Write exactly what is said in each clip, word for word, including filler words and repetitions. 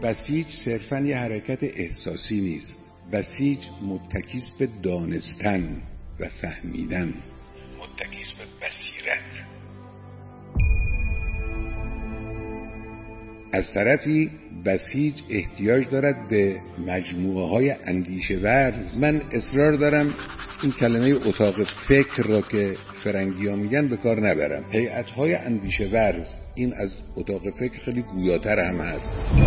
بسیج صرفاً یه حرکت احساسی نیست. بسیج متکیست به دانستن و فهمیدن، متکیست به بصیرت. از طرفی بسیج احتیاج دارد به مجموعه های اندیشه ورز. من اصرار دارم این کلمه اتاق فکر را که فرنگی ها میگن به کار نبرم. هیئت های اندیشه ورز، این از اتاق فکر خیلی گویاتر هم هست.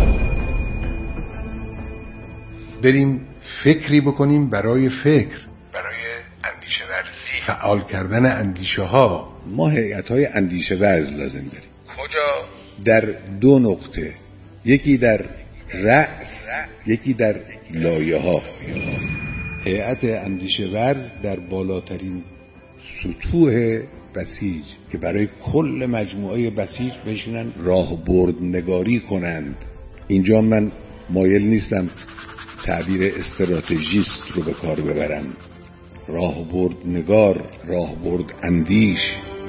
بریم فکری بکنیم برای فکر، برای اندیشه ورزی، فعال کردن اندیشه ها. ما هیئت های اندیشه ورز لازم داریم. کجا؟ در دو نقطه، یکی در رأس، یکی در لایه ها. هیئت اندیشه ورز در بالاترین سطوح بسیج که برای کل مجموعه بسیج بشینن راهبردنگاری کنند. اینجا من مایل نیستم تعبیر استراتژیست رو به کار ببرم. راهبردنگار، راهبرد اندیش.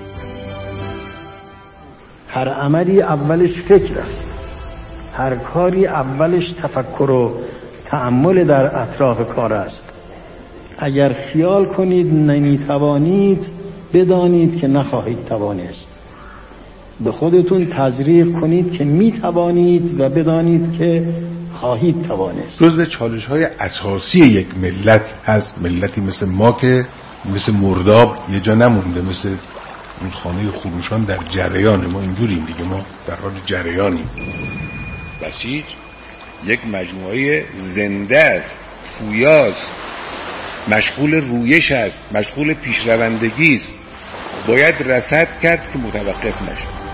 هر عملی اولش فکر است، هر کاری اولش تفکر و تأمل در اطراف کار است. اگر خیال کنید نمیتوانید، بدانید که نخواهید توانست. به خودتون تزریق کنید که میتوانید و بدانید که خواهید توانست. جزو چالش‌های اساسی یک ملت هست. ملتی مثل ما که مثل مرداب یه جا نمونده، مثل اون خانه خروشان در جریان. ما اینجوریم دیگه، ما در حال جریانیم. بسیج یک مجموعه زنده است، پویاست، مشغول رویش است، مشغول پیشروندگی است. باید رصد کرد که متوقف نشه.